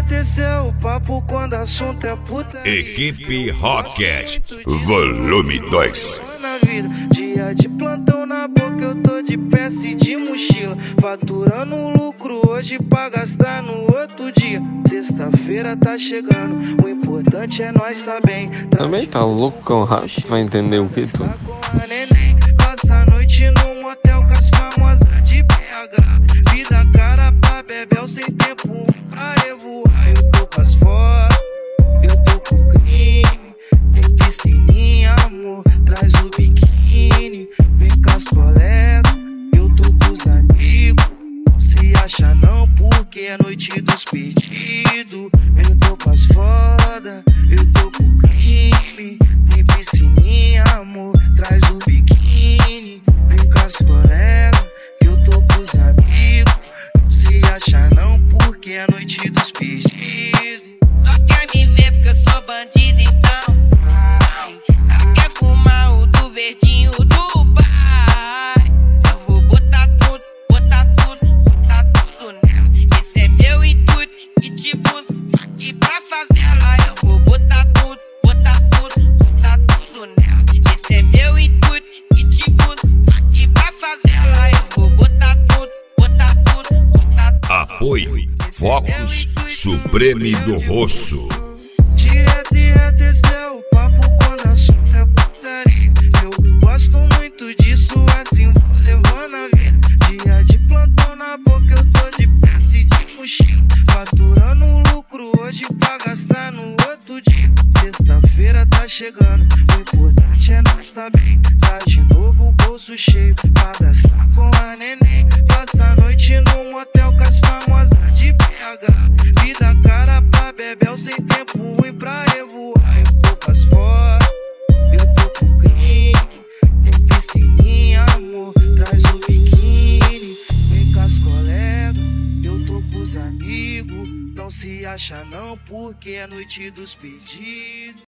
derreter o papo quando assunto é putaria. Equipe Rocket, volume 2. Na vida, dia de plantão na boca, eu tô de peça e de mochila, faturando lucro hoje pra gastar no outro dia. Sexta-feira tá chegando, o importante é nós tá bem. Também tá louco com o racho, vai entender o que tu. Passa a noite no motel com as famosas de BH. Vida cara pra bebel sem tempo pra revoar. Eu tô com as fotos, eu tô com o crime. Tem piscininha, amor, traz o biquíni. Vem com as colegas, eu tô com os amigos. Não se acha não, porque é noite dos pedidos. Eu tô com as fodas, eu tô com o crime. Tem piscininha, amor, traz o biquíni. Vem com as colegas, que eu tô com os amigos. Não se acha não, porque é noite dos pedidos. Só quer me ver porque eu sou bandido, então ai, quer fumar o do verdinho do pai. Eu vou botar tudo nela. Esse é meu intuito e te busco aqui pra favela. Eu vou botar tudo nela. Esse é meu intuito e te busco aqui pra favela. Eu vou botar tudo. Apoio Focus Supreme do Rosso. Direto e retecer o papo quando assunto é putaria. Eu gosto muito disso, assim vou levando a vida. Dia de plantão na boca, eu tô de peça e de mochila, faturando lucro hoje pra gastar no outro dia. Sexta-feira tá chegando, o importante é nós tá bem. Tá de novo o bolso cheio pra gastar com a neném. Passa a noite no motel com as famosas de BH. Vida cara pra bebel sem tempo ruim pra revoar. Eu tô com as fotos, eu tô com o crime. Tem piscininha, amor, traz o biquíni. Vem com as colegas, eu tô com os amigos. Não se acha não, porque é noite dos pedidos.